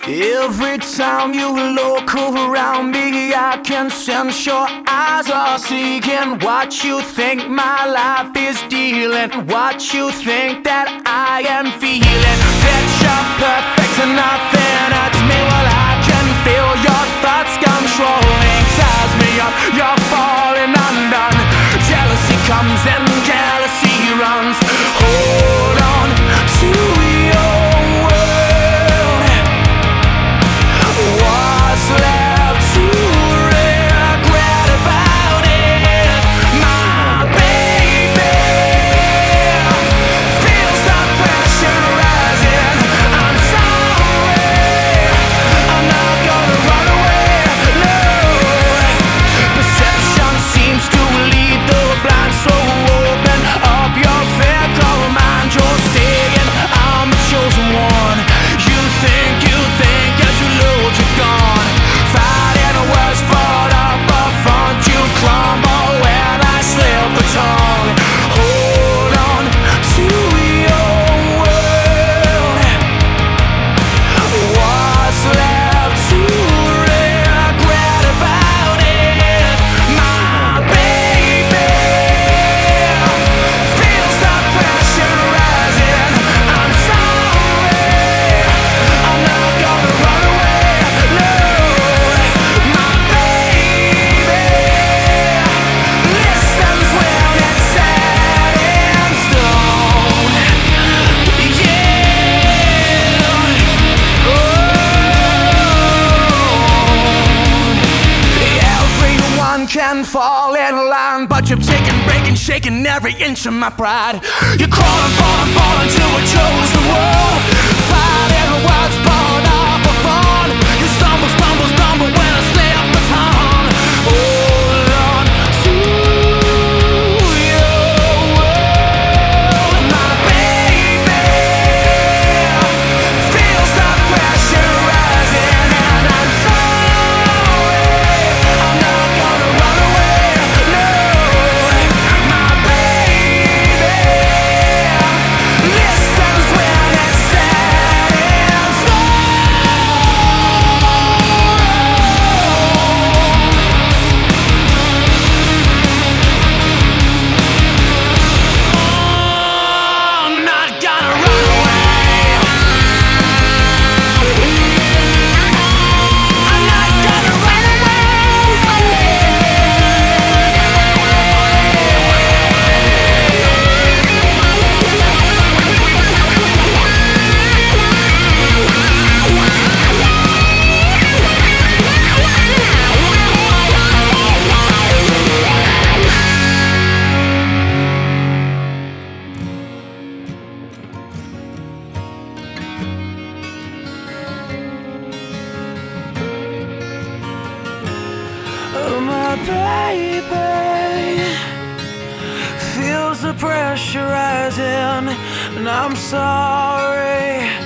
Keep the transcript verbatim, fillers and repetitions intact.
Every time you look around me, I can sense your eyes are seeking what you think my life is dealing, what you think that I am feeling. That you're perfect and nothing hurts me while I can feel your thoughts controlling. Ties me up, you're falling undone. Jealousy comes and jealousy runs. Hold on to your what's left to regret about it. My baby feels the pressure rising. I'm sorry, I'm not gonna run away, no. Perception seems to lead the blind, so open up your fickle mind. You're saying I'm the chosen one. You think, you think as you load, you're gone. Fighting the words fall up up front. You crumble when I slip the tongue. Hold on to your world. What's left to regret about it? My baby feels the pressure rising. I'm sorry, I'm not gonna run away, no. My baby listens when it's set in stone. Yeah, oh. Everyone can fall in line, but you're taking, breaking, shaking every inch of my pride. You're crawling, falling, falling to a chosen world. Fighting the words born off a fawn. You stumble, stumble, stumble when I slip the tongue. Hold on to your world. My baby feels the pressure rising, and I'm sorry, I'm not gonna run away, no. My baby listens when it's set in stone. I'm not gonna run away. I'm not gonna run Oh, my baby feels the pressure rising, and I'm sorry,